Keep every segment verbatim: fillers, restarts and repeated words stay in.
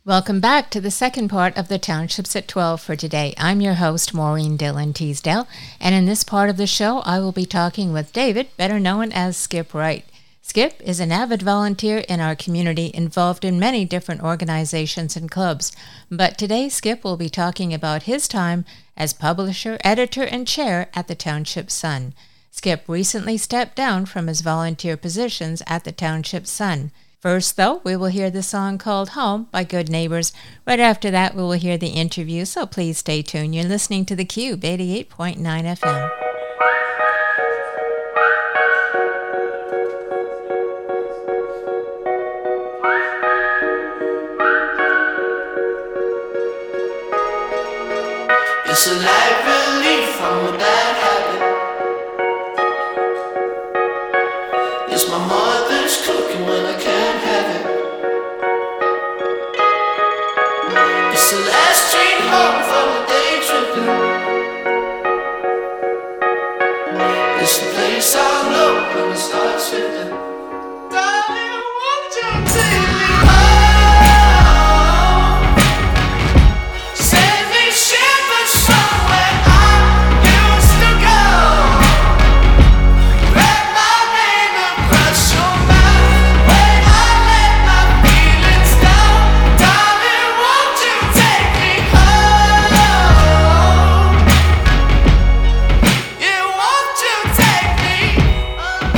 Welcome back to the second part of the Townships at twelve for today. I'm your host, Maureen Dillon Teasdale, and in this part of the show, I will be talking with David, better known as Skip Wright. Skip is an avid volunteer in our community involved in many different organizations and clubs, but today Skip will be talking about his time as publisher, editor, and chair at the Township Sun. Skip recently stepped down from his volunteer positions at the Township Sun. First, though, we will hear the song called Home by Good Neighbors. Right after that, we will hear the interview, so please stay tuned. You're listening to theCUBE, eighty-eight point nine F M. It's a light relief from a bad habit. It's my mother's cooking when I can't have it. It's the last train home from a day tripping. It's the place I know when it starts slipping. Darling, won't you take me home? Send me shivers somewhere I used to go. Wrap my name across your mouth when I let my feelings down. Darling, won't you take me home? Yeah, won't you take me home?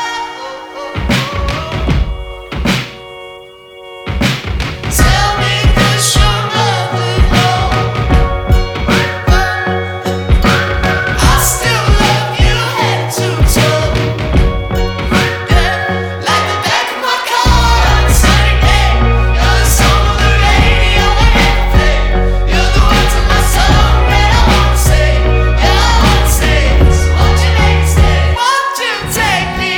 Tell me this you'll never know. I still love you head to toe. Yeah, like the back of my car on a sunny day. You're the song on the radio I never play. You're the words of my song that I wanna say. Yeah, I wanna say this. Won't you make me stay? Won't you take me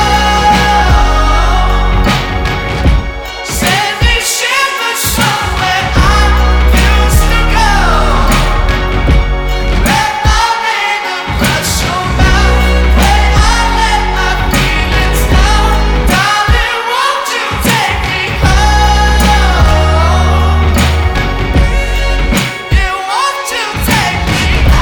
home? Send me shivers somewhere I used to go. Wrap my name across your mouth when I let my feelings down. Darling, won't you take me home? Yeah, won't you take me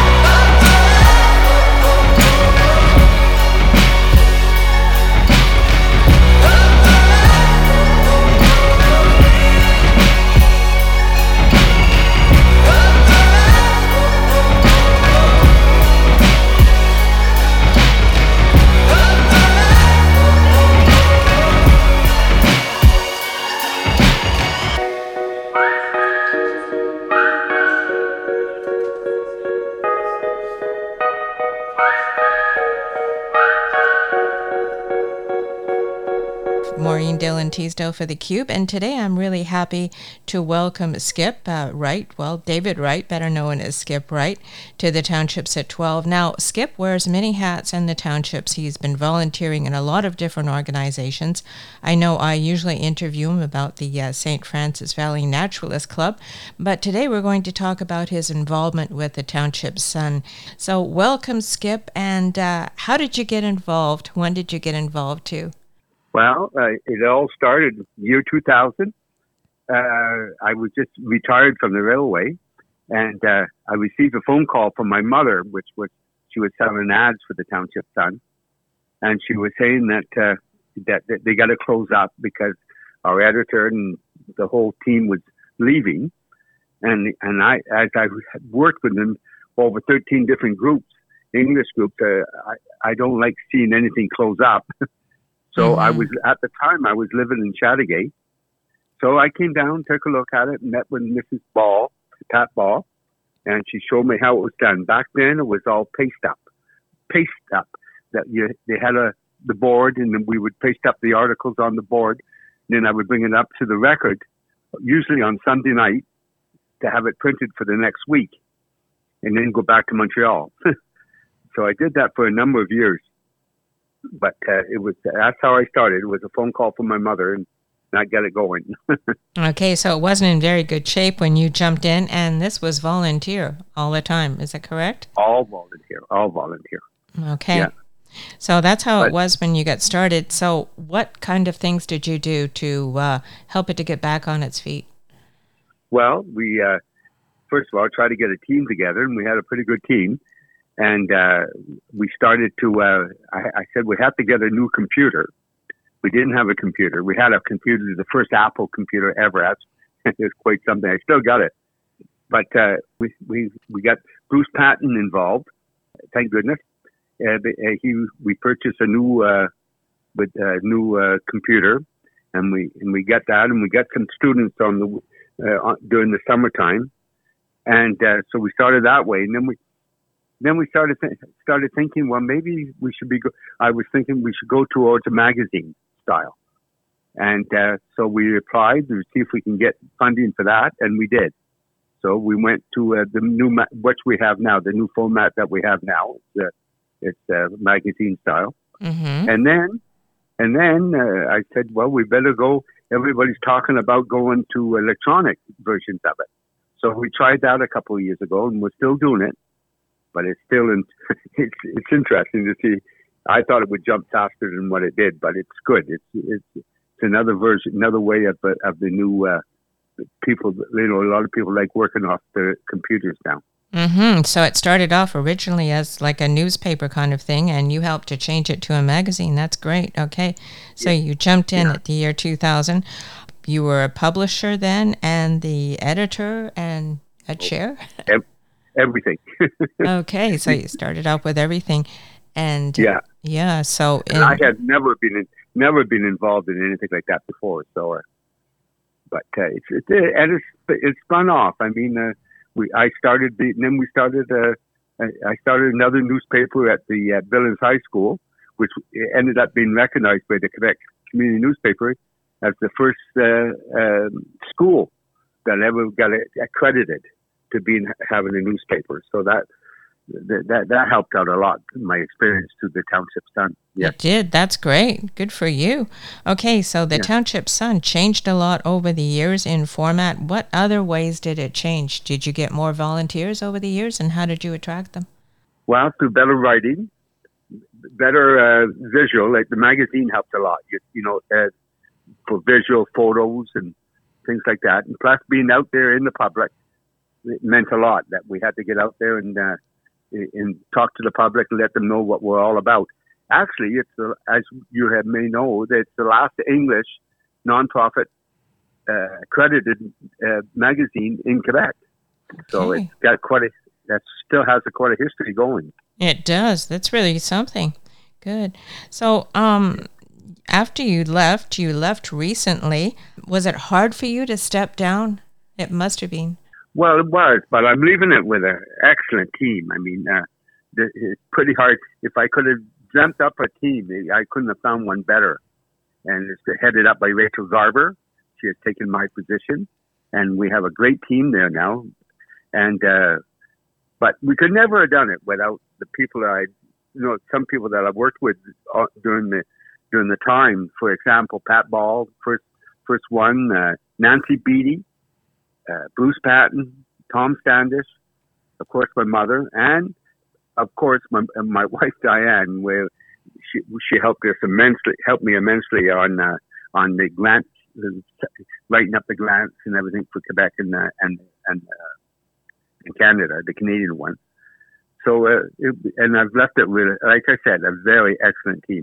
Maureen Dillon Teasdale for theCUBE, and today I'm really happy to welcome Skip uh, Wright, well, David Wright, better known as Skip Wright, to the Townships at twelve. Now, Skip wears many hats in the Townships. He's been volunteering in a lot of different organizations. I know I usually interview him about the uh, Saint Francis Valley Naturalist Club, but today we're going to talk about his involvement with the Township Sun. So welcome, Skip, and uh, how did you get involved? When did you get involved too? Well, uh, it all started year two thousand. Uh, I was just retired from the railway, and uh, I received a phone call from my mother, which was she was selling ads for the Township Sun, and she was saying that uh, that, that they got to close up because our editor and the whole team was leaving, and and I as I had worked with them over thirteen different groups, English groups, uh, I I don't like seeing anything close up. So Mm-hmm. I was, at the time, I was living in Chattagay. So I came down, took a look at it, met with Missus Ball, Pat Ball, and she showed me how it was done. Back then, it was all paste up, paste up. That you, they had a the board, and then we would paste up the articles on the board. And then I would bring it up to the record, usually on Sunday night, to have it printed for the next week, and then go back to Montreal. So I did that for a number of years. But uh, it was that's how I started. It was a phone call from my mother, and I got it going. Okay, so it wasn't in very good shape when you jumped in, and this was volunteer all the time. Is that correct? All volunteer, all volunteer. Okay. Yeah. So that's how But- it was when you got started. So what kind of things did you do to uh, help it to get back on its feet? Well, we uh, first of all tried to get a team together, and we had a pretty good team. And uh, we started to. Uh, I, I said we have to get a new computer. We didn't have a computer. We had a computer, the first Apple computer ever. That's it's quite something. I still got it. But uh, we we we got Bruce Patton involved. Thank goodness. Uh, he we purchased a new uh, with a new uh, computer, and we and we got that, and we got some students on the uh, during the summertime, and uh, so we started that way, and then we. Then we started th- started thinking, well, maybe we should be. Go- I was thinking we should go towards a magazine style, and uh, so we applied to see if we can get funding for that, and we did. So we went to uh, the new ma- what we have now, the new format that we have now. It's, uh, it's uh, magazine style, Mm-hmm. and then and then uh, I said, well, we better go. Everybody's talking about going to electronic versions of it. So we tried that a couple of years ago, and we're still doing it. But it's still in, it's it's interesting to see. I thought it would jump faster than what it did, but it's good. It's it's, it's another version, another way of the of the new uh, people. You know, a lot of people like working off the computers now. Mm-hmm. So it started off originally as like a newspaper kind of thing, and you helped to change it to a magazine. That's great. Okay, so you jumped in Yeah. at the year two thousand. You were a publisher then, and the editor and a chair. Ev- Everything. Okay, so you started out with everything, and Yeah. yeah. So And I had never been in, never been involved in anything like that before. So, uh, but uh, it's it's and it's it's spun off. I mean, uh, we I started the and then we started uh, I I started another newspaper at the uh, Billings High School, which ended up being recognized by the Quebec Community Newspaper as the first uh, um, school that ever got accredited to being having a newspaper. So that that that helped out a lot in my experience to the Township Sun. Yeah. it did. That's great. Good for you. Okay, so the Yeah. Township Sun changed a lot over the years in format. What other ways did it change? Did you get more volunteers over the years, and how did you attract them? Well, through better writing, better uh, visual, like the magazine helped a lot. You, you know, uh, for visual photos and things like that, and plus being out there in the public, it meant a lot that we had to get out there and uh, and talk to the public and let them know what we're all about. Actually, it's the, as you have may know, that it's the last English nonprofit uh, accredited uh, magazine in Quebec. So Okay. it's got quite a that still has a quite a history going. It does. That's really something. Good. So, um, after you left, you left recently. Was it hard for you to step down? It must have been. Well, it was, but I'm leaving it with an excellent team. I mean, uh, the- it's pretty hard. If I could have dreamt up a team, I couldn't have found one better. And it's headed up by Rachel Garber. She has taken my position, and we have a great team there now. And uh, but we could never have done it without the people that I, you know, some people that I've worked with uh, during the during the time. For example, Pat Ball, first first one, uh, Nancy Beattie. Uh, Bruce Patton, Tom Standish, of course my mother, and of course my my wife Diane. Where she she helped us immensely, helped me immensely on uh, on the grants, writing up the grants and everything for Quebec and uh, and and uh, in Canada, the Canadian one. So uh, it, and I've left it with, like I said, a very excellent team.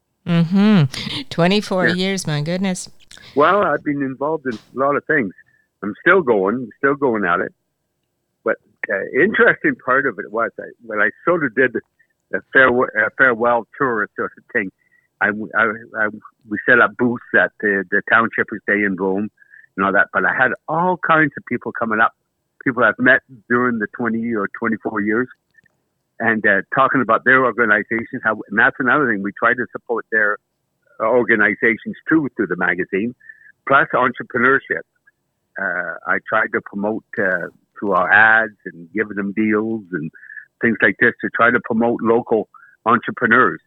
Mm-hmm. twenty-four Yeah. years, my goodness. Well, I've been involved in a lot of things. I'm still going, still going at it. But uh, interesting part of it was I, when I sort of did a farewell, a farewell tour sort of thing. I, I, I, we set up booths at the, the Townshippers Day in Rome and all that. But I had all kinds of people coming up, people I've met during the twenty or twenty-four years, and uh, talking about their organizations. How, and that's another thing. We try to support their organizations too through the magazine, plus entrepreneurship. Uh, I tried to promote uh, through our ads and giving them deals and things like this to try to promote local entrepreneurs.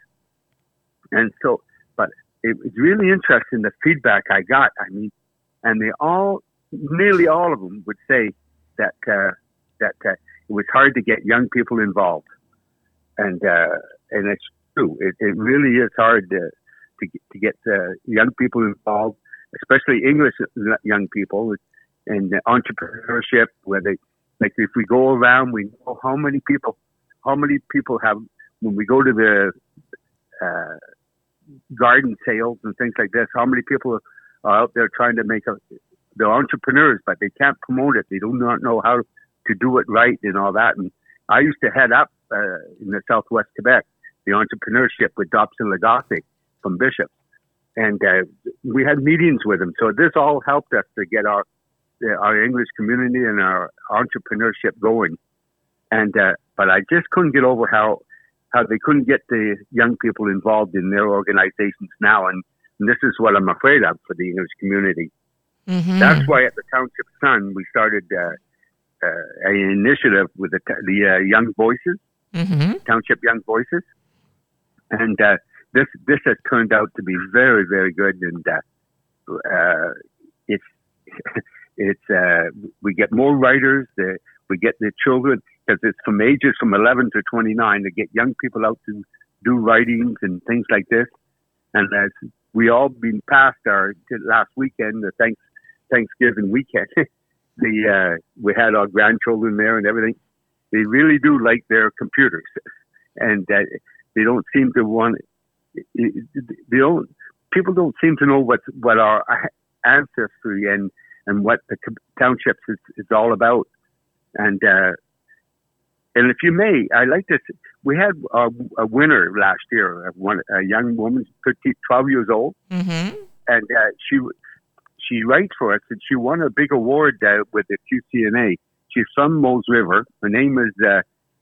And so, but it was really interesting the feedback I got. I mean, and they all, nearly all of them would say that uh, that uh, it was hard to get young people involved, and uh, and it's true. It, it really is hard to to get, to get uh, young people involved, especially English young people. and the entrepreneurship, where they, like if we go around, we know how many people, how many people have, when we go to the uh, garden sales and things like this, how many people are out there trying to make a, they're entrepreneurs, but they can't promote it. They do not know how to do it right and all that. And I used to head up uh, in the Southwest Quebec, the entrepreneurship with Dobson Lagasse from Bishop. And uh, we had meetings with him. So this all helped us to get our our English community and our entrepreneurship going. And uh, but I just couldn't get over how how they couldn't get the young people involved in their organizations now. And, and this is what I'm afraid of for the English community. Mm-hmm. That's why at the Township Sun, we started uh, uh, an initiative with the, the uh, Young Voices, Mm-hmm. Township Young Voices. And uh, this this has turned out to be very, very good. And uh, uh, it's it's uh, we get more writers. The, we get the children, because it's from ages from eleven to twenty-nine, to get young people out to do writings and things like this. And as we all been past our last weekend, the thanks, Thanksgiving weekend, the uh, we had our grandchildren there and everything. They really do like their computers, and uh, they don't seem to want. They don't. People don't seem to know what what our ancestry and and what the townships is, is all about. And uh, and if you may, I like to. We had a, a winner last year, one a young woman, thirteen, twelve years old, Mm-hmm. and uh, she she writes for us, and she won a big award uh, with the Q C N A. She's from Mose River. Her name is uh,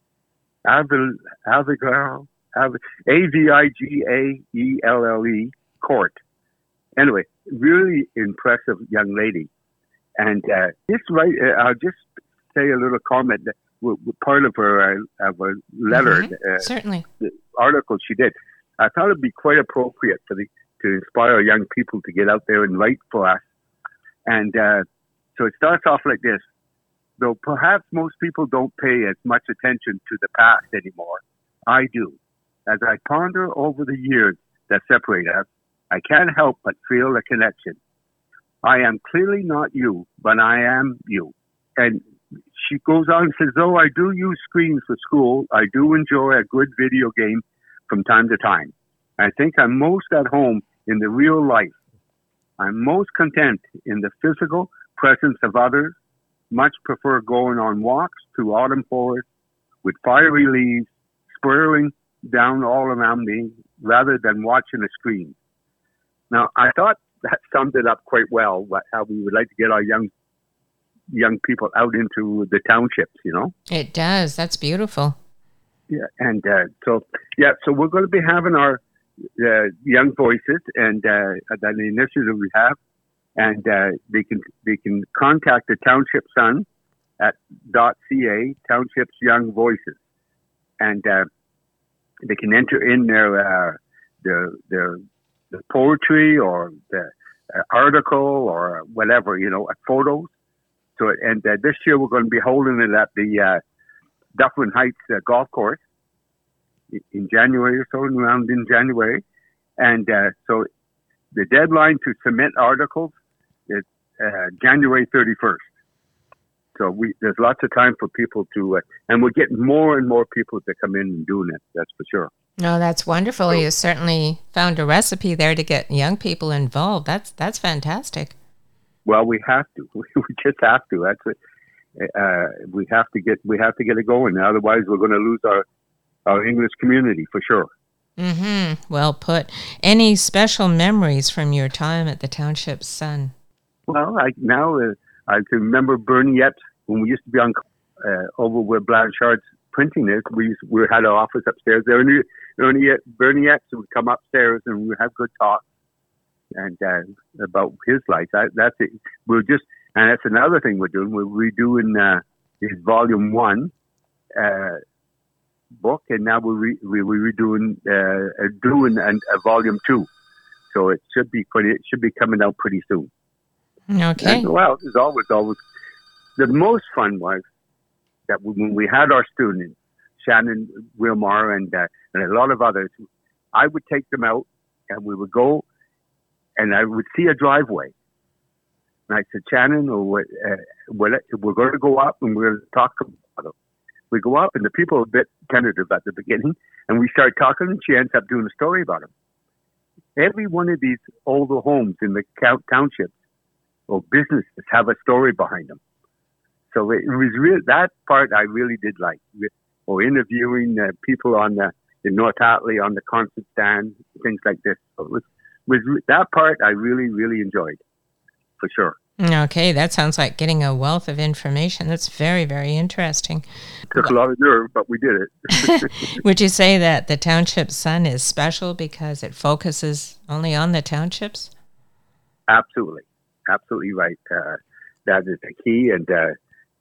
Avil Avigal A V I G A E L L E Court. Anyway, really impressive young lady. And uh, just right, uh, I'll just say a little comment that w- w- part of her uh, of a letter, Mm-hmm. uh, Certainly. the article she did. I thought it'd be quite appropriate for the to inspire young people to get out there and write for us. And uh, so it starts off like this. Though perhaps most people don't pay as much attention to the past anymore, I do. As I ponder over the years that separate us, I can't help but feel a connection. I am clearly not you, but I am you. And she goes on and says, though I do use screens for school, I do enjoy a good video game from time to time. I think I'm most at home in the real life. I'm most content in the physical presence of others, much prefer going on walks through autumn forests with fiery leaves swirling down all around me rather than watching a screen. Now, I thought that summed it up quite well, what, how we would like to get our young young people out into the townships, you know? It does. That's beautiful. Yeah, and uh, so, yeah, so we're going to be having our uh, Young Voices and uh, that initiative we have. And uh, they can they can contact the Township Sun at .ca, Townships Young Voices, and uh, they can enter in their uh, their, their the poetry or the uh, article or whatever, you know, photos. So and uh, this year we're going to be holding it at the uh, Dufferin Heights uh, Golf Course in January or so, around in January, and uh, so the deadline to submit articles is uh, January thirty-first. So we there's lots of time for people to, uh, and we're getting more and more people to come in and doing it. That's for sure. No, that's wonderful. You certainly found a recipe there to get young people involved. That's that's fantastic. Well, we have to. We just have to. That's it. Uh, we have to get we have to get it going. Otherwise, we're going to lose our our English community for sure. Mm-hmm. Well put. Any special memories from your time at the Township Sun? Well, I now uh, I can remember Bernie Epps when we used to be on uh, over where Blanchard's printing is. We used, we had our office upstairs there, and Bernie, Bernie Epps would come upstairs and we'd have good talks and uh, about his life. That, that's it. We're just, and that's another thing we're doing. We're redoing uh, his volume one uh, book, and now we're re, we, we're redoing uh, doing a, a volume two. So it should be pretty. It should be coming out pretty soon. Okay. And, well, there's always, always, the most fun was that when we had our students, Shannon Wilmar and, uh, and a lot of others, I would take them out and we would go and I would see a driveway. And I said, Shannon, or what, uh, we're, we're going to go up and we're going to talk about it. We go up, and the people are a bit tentative at the beginning, and we start talking, and she ends up doing a story about them. Every one of these older homes in the townships or businesses have a story behind them. So it was real. That part I really did like. Or interviewing uh, people on the in North Hatley on the concert stand, things like this. So it was, was that part I really, really enjoyed, for sure. Okay, that sounds like getting a wealth of information. That's very, very interesting. It took a lot of nerve, but we did it. Would you say that the Township Sun is special because it focuses only on the townships? Absolutely. Absolutely right. Uh, that is the key, and uh,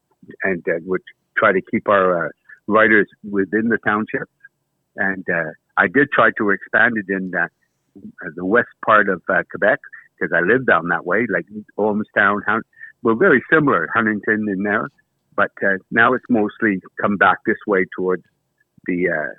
and uh, we try to keep our uh, writers within the townships. And uh, I did try to expand it in uh, the west part of uh, Quebec, because I lived down that way, like Olmstown. Hun- we're very similar, Huntington in there, but uh, now it's mostly come back this way towards the uh,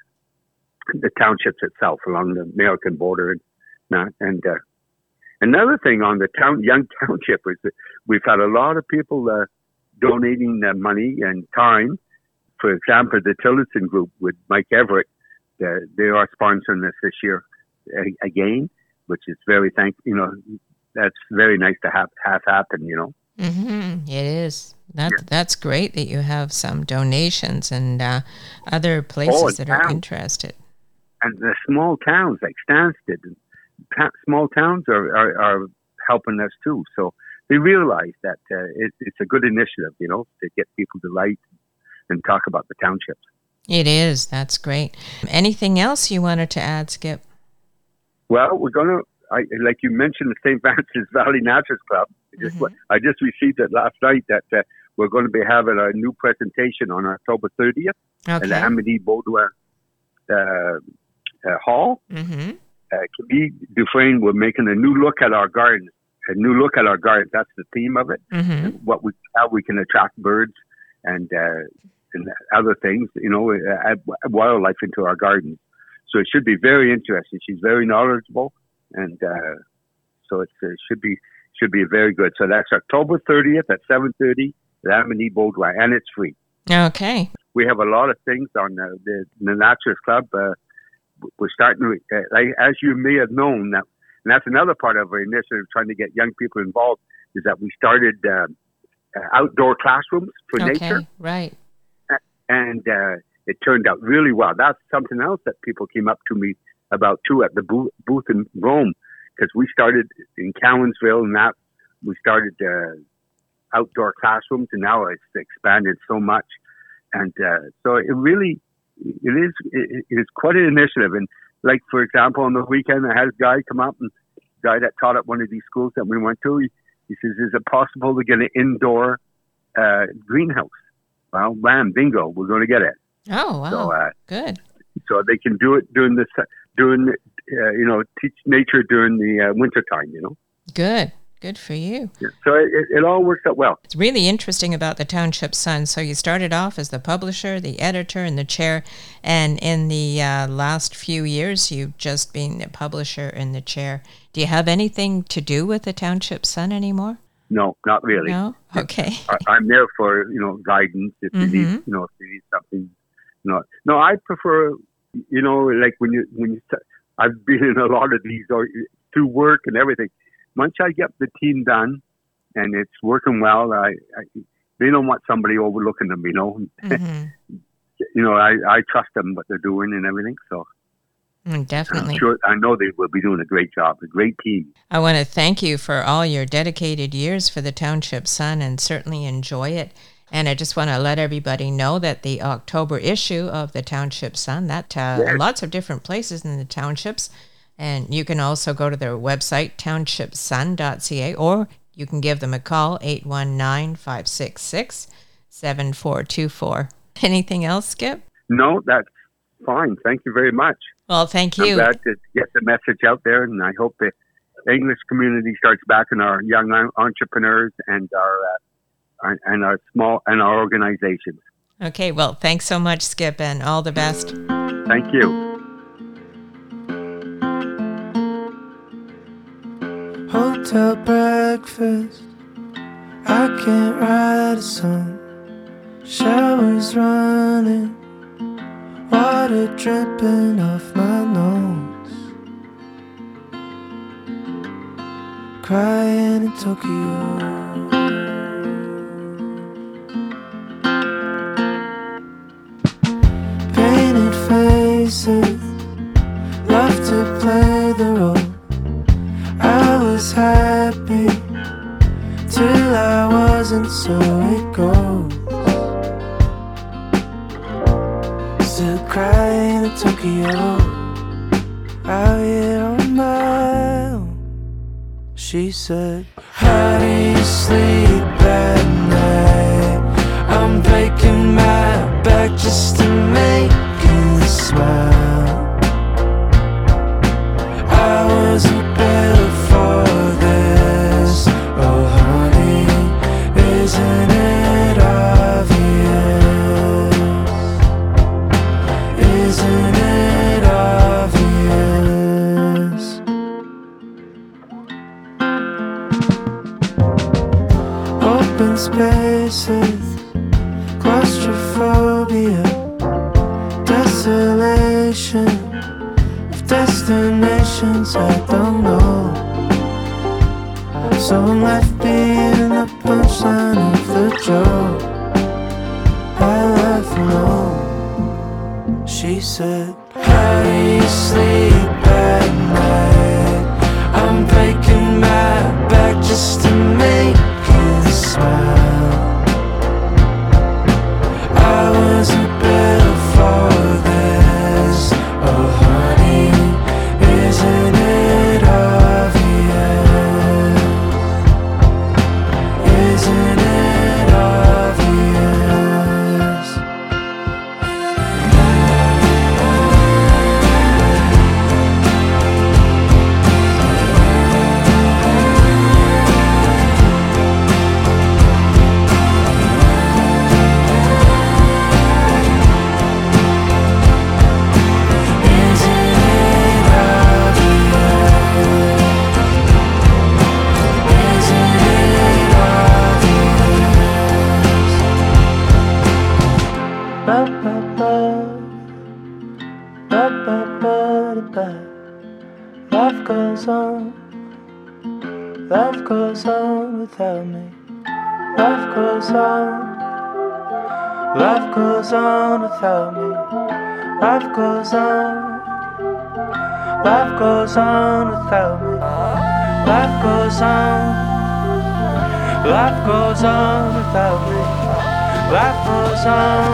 the townships itself, along the American border. And, and uh, another thing on the town, young township is that we've had a lot of people uh, donating uh, money and time. For example, the Tillotson Group with Mike Everett, uh, they are sponsoring us this year uh, again, which is very thank you know. That's very nice to have, have happen, you know. Mm-hmm. It is. That, Yeah. That's great that you have some donations and uh, other places Oh, that towns. are interested. And the small towns like Stansted, and ta- small towns are, are, are helping us too. So they realize that uh, it, it's a good initiative, you know, to get people to write and talk about the townships. It is. That's great. Anything else you wanted to add, Skip? Well, we're going to, I, like you mentioned, the Saint Francis Valley Naturals Club. I just, Mhm. I just received it last night that uh, we're going to be having a new presentation on October thirtieth at the Okay. Amity Baudouin uh, uh, Hall. Mm-hmm. Uh, Camille Dufresne, we're making a new look at our garden. A new look at our garden. That's the theme of it. Mm-hmm. And what we, how we can attract birds and uh, and other things, you know, uh, add wildlife into our gardens. So it should be very interesting. She's very knowledgeable. And uh, so it's, it should be should be very good. So that's October thirtieth at seven thirty at Amity Baudouin, and it's free. Okay. We have a lot of things on uh, the, the Naturals Club. Uh, we're starting to, uh, like, as you may have known, that, and that's another part of our initiative, trying to get young people involved, is that we started uh, uh, outdoor classrooms for Okay. nature, Right. and uh, it turned out really well. That's something else that people came up to me about too at the booth, booth in Rome, because we started in Cowansville, and that we started uh, outdoor classrooms, and now it's expanded so much, and uh, so it really it is it, it is quite an initiative. And like, for example, on the weekend, I had a guy come up, and a guy that taught at one of these schools that we went to. He, he says, "Is it possible to get an indoor uh, greenhouse?" Well, bam, bingo, we're going to get it. Oh, wow. So, uh, Good. so they can do it during the during uh, you know, teach nature during the uh, winter time. You know, Good. Good for you. yeah. So it, it all works out well. It's really interesting about the Township Sun. So you started off as the publisher, the editor, and the chair. And in the uh, last few years, you've just been the publisher and the chair. Do you have anything to do with the Township Sun anymore? No, not really. No? Okay. I, I'm there for, you know, guidance if you need, Mhm. you know, if you need something. No, no, I prefer, you know, like when you when you. st- I've been in a lot of these or through work and everything. Once I get the team done and it's working well, I, I they don't want somebody overlooking them, you know. hmm You know, I, I trust them what they're doing and everything. So I'm Definitely. sure I know they will be doing a great job, a great team. I want to thank you for all your dedicated years for the Township Sun and certainly enjoy it. And I just want to let everybody know that the October issue of the Township Sun, that uh, Yes. lots of different places in the townships. And you can also go to their website, township sun dot c a, or you can give them a call, eight one nine, five six six, seven four two four. Anything else, Skip? No, that's fine. Thank you very much. Well, thank I'm you. glad to get the message out there, and I hope the English community starts backing our young en- entrepreneurs and our uh, our- and our small and our organizations. Okay, well, thanks so much, Skip, and all the best. Thank you. Hotel breakfast I can't write a song. Showers running, water dripping off my nose. Crying in Tokyo. Painted faces, love to play the role. I was happy till I wasn't, so it goes. Still crying in Tokyo, out here on my own. She said, how do you sleep at night? I'm breaking my back just to make you smile. I wasn't built for this. Oh honey, isn't it obvious? Isn't it obvious? Open spaces, claustrophobia, desolation of destinations I don't know. So I'm left being the punchline of the joke. I laugh alone. She said, how do you sleep at night? I'm breaking my back just to make you smile. I wasn't built for this. Oh honey, isn't it obvious? Isn't it obvious? Life goes on, life goes on without me. Life goes on, life goes on without me. Life goes on, life goes on without me. Life goes on, life goes on without me. Life goes on,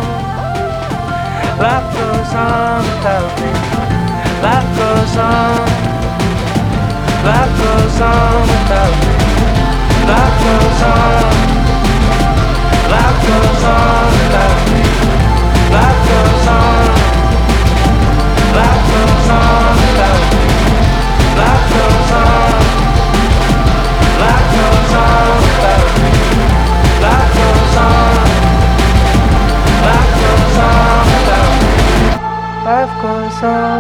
life goes on without me. Life goes on, life goes on without me. Life goes on, life goes on without me. Life goes on, life goes on without me. Life goes on, life goes on without me. Life goes on, life goes on without me. Life goes on,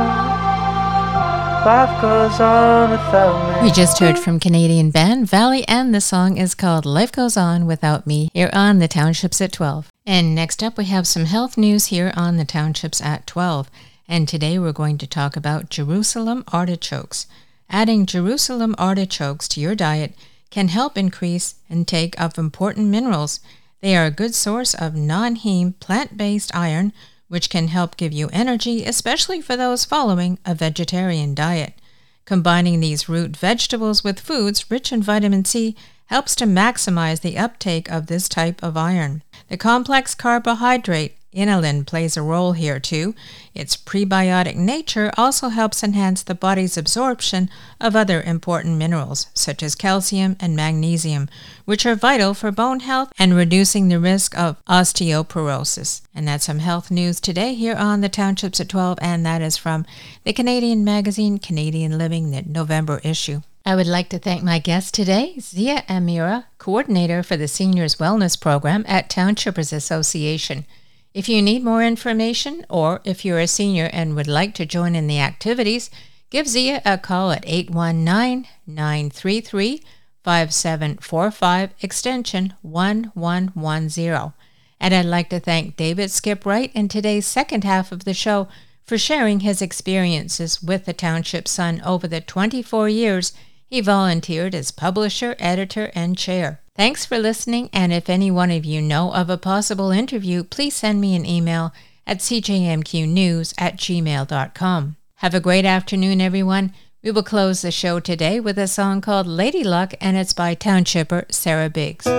life goes on without me. We just heard from Canadian band Valley, and the song is called Life Goes On Without Me, here on the Townships at twelve. And next up, we have some health news here on the Townships at twelve. And today we're going to talk about Jerusalem artichokes. Adding Jerusalem artichokes to your diet can help increase intake of important minerals. They are a good source of non-heme plant-based iron, which can help give you energy, especially for those following a vegetarian diet. Combining these root vegetables with foods rich in vitamin C helps to maximize the uptake of this type of iron. The complex carbohydrate inulin plays a role here too. Its prebiotic nature also helps enhance the body's absorption of other important minerals, such as calcium and magnesium, which are vital for bone health and reducing the risk of osteoporosis. And that's some health news today here on the Townships at twelve, and that is from the Canadian magazine Canadian Living, the November issue. I would like to thank my guest today, Zia Amira, coordinator for the Seniors Wellness Program at Townshippers Association. If you need more information, or if you're a senior and would like to join in the activities, give Zia a call at eight one nine, nine three three, five seven four five, extension one one one zero. And I'd like to thank David Skip Wright in today's second half of the show for sharing his experiences with the Township Sun over the twenty-four years he volunteered as publisher, editor, and chair. Thanks for listening, and if any one of you know of a possible interview, please send me an email at c j m q news at gmail dot com. Have a great afternoon, everyone. We will close the show today with a song called Lady Luck, and it's by Townshipper Sarah Biggs.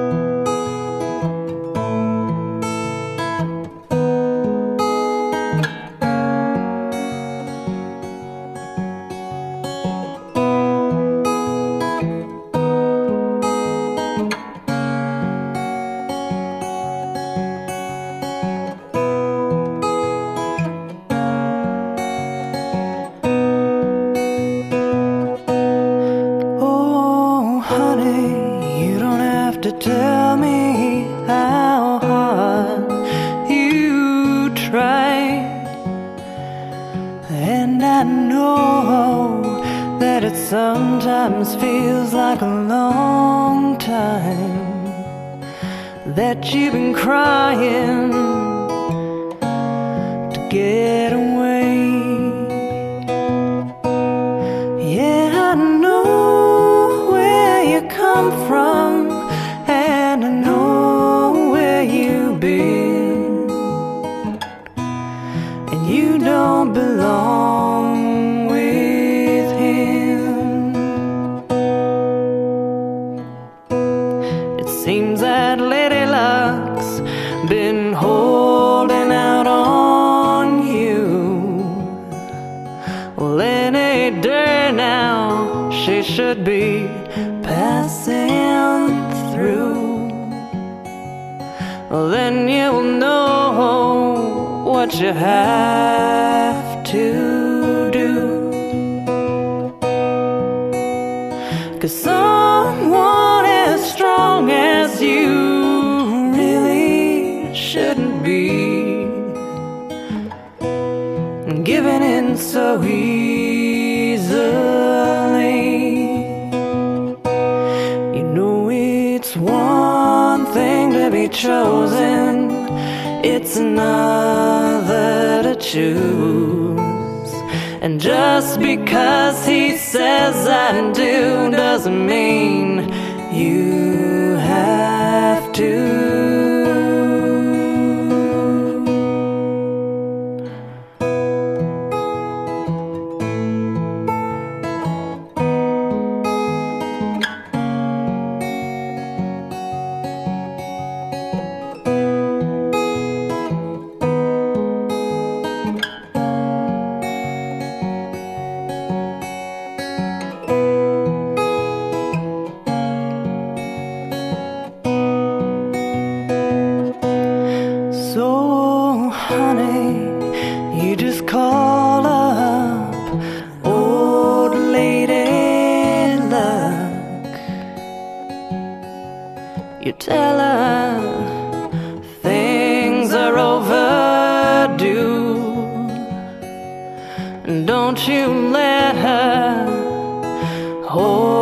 Tell me how hard you try, and I know that it sometimes feels like a long time that you've been crying to get away. Yeah, I know where you come from, and I know where you've been, and you don't belong with him. It seems that Lady Luck's been holding out on you. Well, any day now she should be passing through. Well, then you'll know what you have to do. 'Cause someone as strong as you really shouldn't be giving in so easily. You know it's one thing to be chosen, it's another to choose. And just because he says I do doesn't mean you have to. So, honey, you just call up old Lady Luck. You tell her things are overdue, and don't you let her hold